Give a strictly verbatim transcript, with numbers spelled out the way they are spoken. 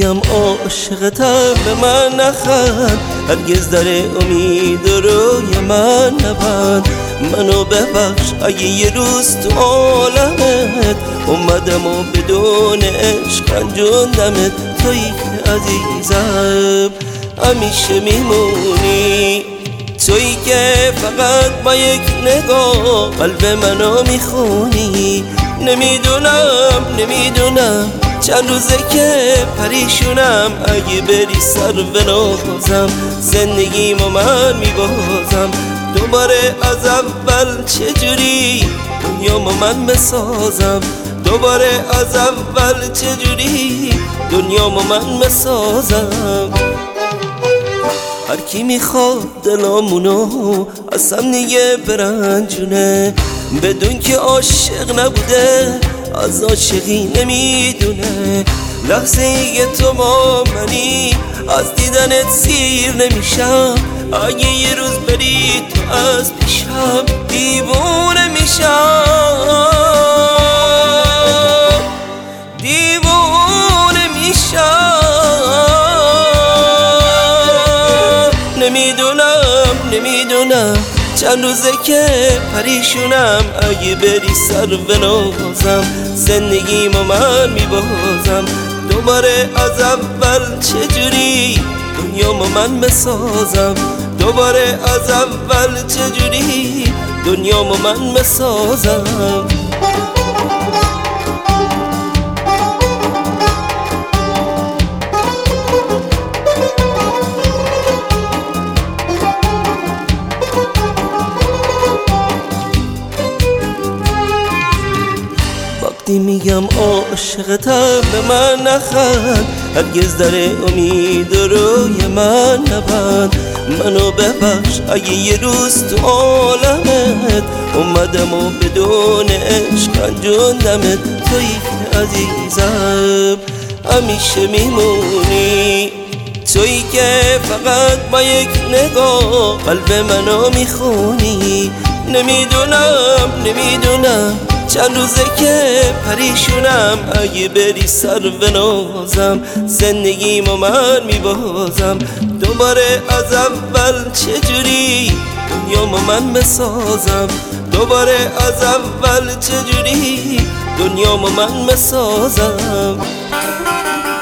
میگم عاشقتم به من نخند، هرگز در امید روی من نبند. منو ببخش اگه یه روز تو عالمت اومدم و بدون عشق رنجوندمت. تویی که عزیزم همیشه میمونی، تویی که فقط با یک نگاه قلب منو میخونی. نمیدونم نمیدونم چند روزه که پریشونم، اگه بری سر به نازم زندگیمو من میبازم. دوباره از اول چجوری دنیامو من بسازم، دوباره از اول چجوری دنیامو من بسازم. هر کی میخواد دلامونو از هم دیگه برنجونه، بدون که عاشق نبوده از عاشقی نمیدونه. لحظه ای تو با منی از دیدنت سیر نمیشم، اگه یه روز بری تو از پیشم دیوونه میشم، دیوونه میشم. نمیدونم نمیدونم چند روزه که پریشونم، اگه بری سر به نازم زندگیمو من میبازم. دوباره از اول چجوری دنیامو من بسازم، دوباره از اول چجوری دنیامو من بسازم. وقتی میگم عاشقتم به من نخند، هرگز در امید روی من نبند. منو ببخش اگه یه روز تو عالمت اومدم و بدون عشق رنجوندمت. تویی که عزیزم همیشه میمونی، تویی که فقط با یک نگاه قلب منو میخونی. نمیدونم نمیدونم چند روزه که پریشونم، اگه بری سر به نازم زندگیمو من میبازم. دوباره از اول چجوری دنیامو من بسازم، دوباره از اول چجوری دنیامو من بسازم.